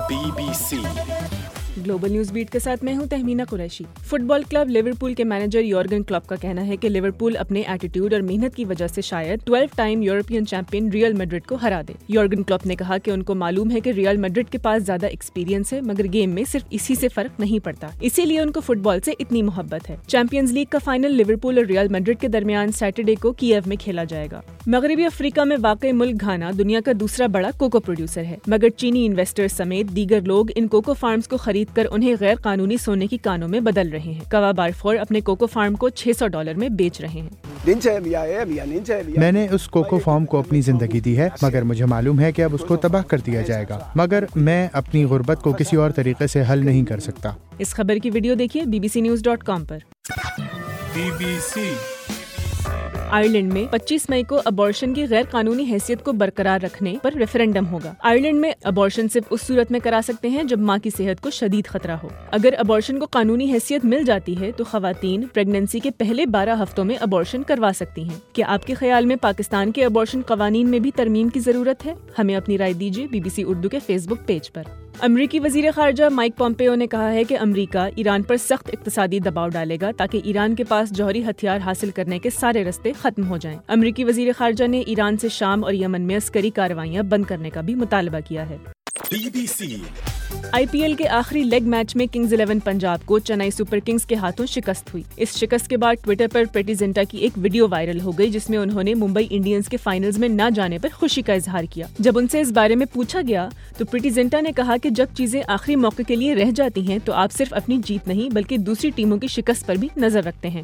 BBC global news beat के साथ मैं हूं Tahmina Qureshi. Football club Liverpool के मैनेजर यॉर्गन क्लॉप का कहना है कि लिवरपूल अपने एटीट्यूड और मेहनत की वजह से शायद 12 time European champion Real Madrid को हरा दे। यॉर्गन क्लॉप ने कहा कि उनको मालूम है कि रियल मैड्रिड के पास ज्यादा एक्सपीरियंस है, मगर गेम में सिर्फ इसी से फर्क नहीं पड़ता, इसीलिए उनको फुटबॉल से इतनी मोहब्बत है। चैंपियंस लीग का फाइनल लिवरपूल और रियल मैड्रिड के दरमियान सैटरडे को कीव में खेला जाएगा। मगरबी अफ्रीका में वाक़ई मुल्क घाना दुनिया का दूसरा बड़ा कोको प्रोड्यूसर है, मगर चीनी इन्वेस्टर्स समेत दीगर लोग इन कोको फार्म्स को खरीद कर उन्हें गैर कानूनी सोने की कानों में बदल रहे हैं। कवा बारफोर अपने कोको फार्म को $600 में बेच रहे हैं। मैंने उस कोको फार्म को अपनी जिंदगी दी है, मगर मुझे मालूम है कि अब उसको तबाह कर दिया जाएगा, मगर मैं अपनी गुर्बत को किसी और तरीके से हल नहीं कर सकता। इस खबर की वीडियो देखिए bbcnews.com पर। BBC आयरलैंड में 25 मई को अबॉर्शन की गैर कानूनी हैसियत को बरकरार रखने पर रेफरेंडम होगा। आयरलैंड में अबॉर्शन सिर्फ उस सूरत में करा सकते हैं जब माँ की सेहत को शदीद खतरा हो। अगर अबॉर्शन को कानूनी हैसियत मिल जाती है तो खवातीन प्रेगनेंसी के पहले 12 हफ्तों में अबॉर्शन करवा सकती हैं। क्या आपके ख्याल में पाकिस्तान के अबॉर्शन कवानीन में भी तरमीम की जरूरत है? हमें अपनी राय दीजिए BBC उर्दू के फेसबुक पेज पर। अमरीकी वज़ीर ख़ारजा माइक पॉम्पेओ ने कहा है कि अमरीका ईरान पर सख्त इक़्तिसादी दबाव डालेगा ताकि ईरान के पास जौहरी हथियार हासिल करने के सारे रास्ते खत्म हो जाएं। अमरीकी वज़ीर ख़ारजा ने ईरान से शाम और यमन में अस्करी कार्रवाइयाँ बंद करने का भी मुतालबा किया है। BBC IPL के आखिरी लेग मैच में किंग्स 11 पंजाब को चेन्नई सुपर किंग्स के हाथों शिकस्त हुई। इस शिकस्त के बाद ट्विटर पर प्रीति जिंटा की एक वीडियो वायरल हो गई जिसमें उन्होंने मुंबई इंडियंस के फाइनल्स में न जाने पर खुशी का इजहार किया। जब उनसे इस बारे में पूछा गया तो प्रीति जिंटा ने कहा कि जब चीजें आखिरी मौके के लिए रह जाती हैं तो आप सिर्फ अपनी जीत नहीं बल्कि दूसरी टीमों की शिकस्त पर भी नजर रखते हैं।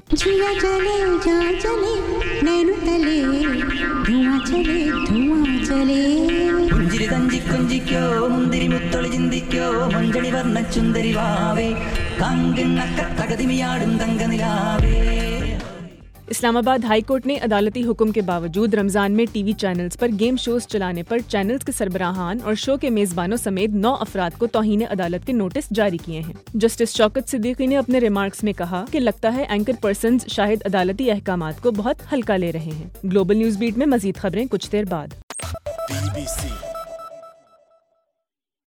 इस्लामाबाद हाई कोर्ट ने अदालती हुक्म के बावजूद रमजान में टीवी चैनल्स पर गेम शोज चलाने पर चैनल्स के सरबराहान और शो के मेजबानों समेत 9 अफराद को तौहीन अदालत के नोटिस जारी किए हैं। जस्टिस शौकत सिद्दीकी ने अपने रिमार्क्स में कहा कि लगता है एंकर पर्सन्स शायद अदालती अहकामात को बहुत हल्का ले रहे हैं। ग्लोबल न्यूज बीट में मजीद खबरें कुछ देर बाद। BBC